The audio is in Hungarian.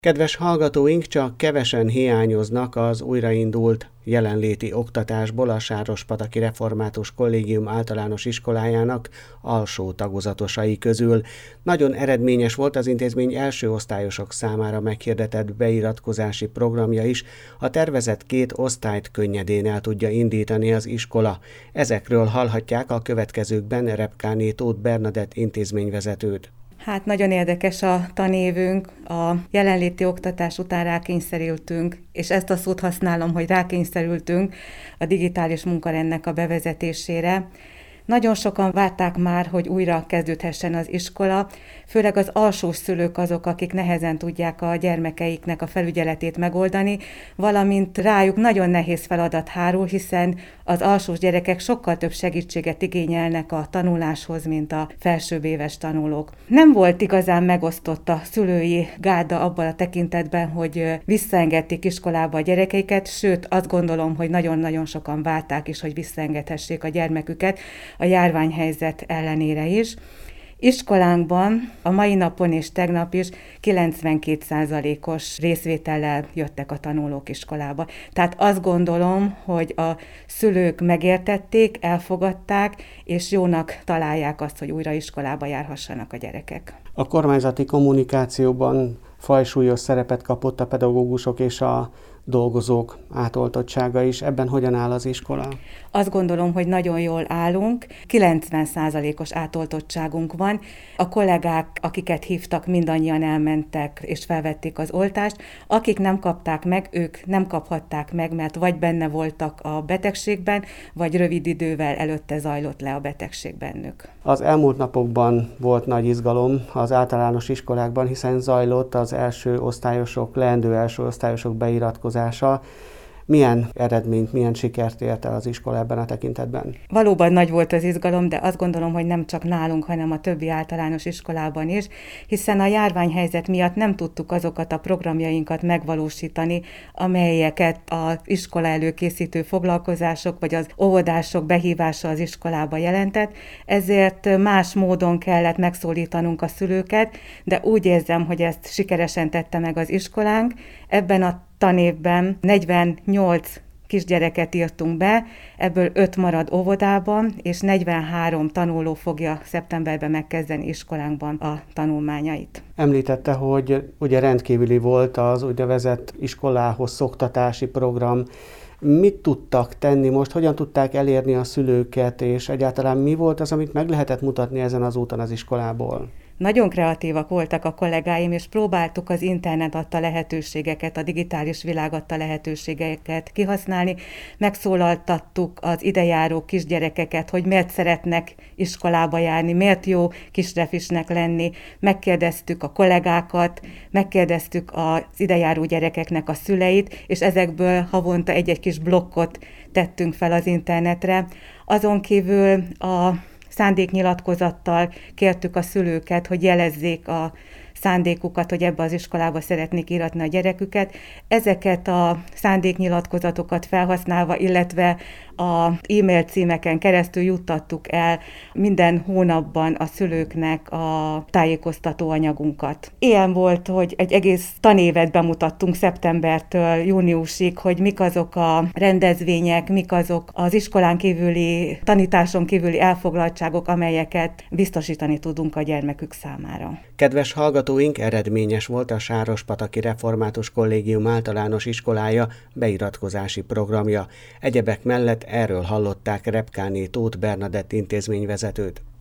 Kedves hallgatóink, csak kevesen hiányoznak az újraindult jelenléti oktatásból a Sárospataki Református Kollégium általános iskolájának alsó tagozatosai közül. Nagyon eredményes volt az intézmény első osztályosok számára meghirdetett beiratkozási programja is, a tervezett 2 osztályt könnyedén el tudja indítani az iskola. Ezekről hallhatják a következőkben Repkáné Tóth Bernadett intézményvezetőt. Hát nagyon érdekes a tanévünk, a jelenléti oktatás után rákényszerültünk, és ezt a szót használom, hogy rákényszerültünk a digitális munkarendnek a bevezetésére. Nagyon sokan várták már, hogy újra kezdődhessen az iskola, főleg az alsós szülők azok, akik nehezen tudják a gyermekeiknek a felügyeletét megoldani, valamint rájuk nagyon nehéz feladat hárul, hiszen az alsós gyerekek sokkal több segítséget igényelnek a tanuláshoz, mint a felsőbb éves tanulók. Nem volt igazán megosztott a szülői gárda abban a tekintetben, hogy visszaengedték iskolába a gyerekeiket, sőt azt gondolom, hogy nagyon-nagyon sokan várták is, hogy visszaengedhessék a gyermeküket a járványhelyzet ellenére is. Iskolánkban a mai napon és tegnap is 92%-os részvétellel jöttek a tanulók iskolába. Tehát azt gondolom, hogy a szülők megértették, elfogadták, és jónak találják azt, hogy újra iskolába járhassanak a gyerekek. A kormányzati kommunikációban fajsúlyos szerepet kapott a pedagógusok és a dolgozók átoltottsága is. Ebben hogyan áll az iskola? Azt gondolom, hogy nagyon jól állunk. 90%-os átoltottságunk van. A kollégák, akiket hívtak, mindannyian elmentek és felvették az oltást. Akik nem kapták meg, ők nem kaphatták meg, mert vagy benne voltak a betegségben, vagy rövid idővel előtte zajlott le a betegség bennük. Az elmúlt napokban volt nagy izgalom az általános iskolákban, hiszen zajlott az leendő első osztályosok beiratkozása. Milyen eredményt, milyen sikert ért el az iskola ebben a tekintetben? Valóban nagy volt az izgalom, de azt gondolom, hogy nem csak nálunk, hanem a többi általános iskolában is, hiszen a járványhelyzet miatt nem tudtuk azokat a programjainkat megvalósítani, amelyeket az iskola előkészítő foglalkozások vagy az óvodások behívása az iskolába jelentett, ezért más módon kellett megszólítanunk a szülőket, de úgy érzem, hogy ezt sikeresen tette meg az iskolánk. Ebben a tanévben 48 kisgyereket írtunk be, ebből 5 marad óvodában, és 43 tanuló fogja szeptemberben megkezdeni iskolánkban a tanulmányait. Említette, hogy ugye rendkívüli volt az úgynevezett iskolához szoktatási program. Mit tudtak tenni most, hogyan tudták elérni a szülőket, és egyáltalán mi volt az, amit meg lehetett mutatni ezen az úton az iskolából? Nagyon kreatívak voltak a kollégáim, és próbáltuk az internet adta lehetőségeket, a digitális világ adta lehetőségeket kihasználni. Megszólaltattuk az idejáró kisgyerekeket, hogy miért szeretnek iskolába járni, miért jó kisrefisnek lenni. Megkérdeztük a kollégákat, megkérdeztük az idejáró gyerekeknek a szüleit, és ezekből havonta egy-egy kis blokkot tettünk fel az internetre. Azon kívül a szándéknyilatkozattal kértük a szülőket, hogy jelezzék a szándékukat, hogy ebbe az iskolába szeretnék íratni a gyereküket. Ezeket a szándéknyilatkozatokat felhasználva, illetve az e-mail címeken keresztül juttattuk el minden hónapban a szülőknek a tájékoztató anyagunkat. Ilyen volt, hogy egy egész tanévet bemutattunk szeptembertől júniusig, hogy mik azok a rendezvények, mik azok az iskolán kívüli, tanításon kívüli elfoglaltságok, amelyeket biztosítani tudunk a gyermekük számára. Kedves hallgatóink, eredményes volt a Sárospataki Református Kollégium általános iskolája beiratkozási programja. Egyebek mellett erről hallották Repkáné Tóth Bernadett intézményvezetőt.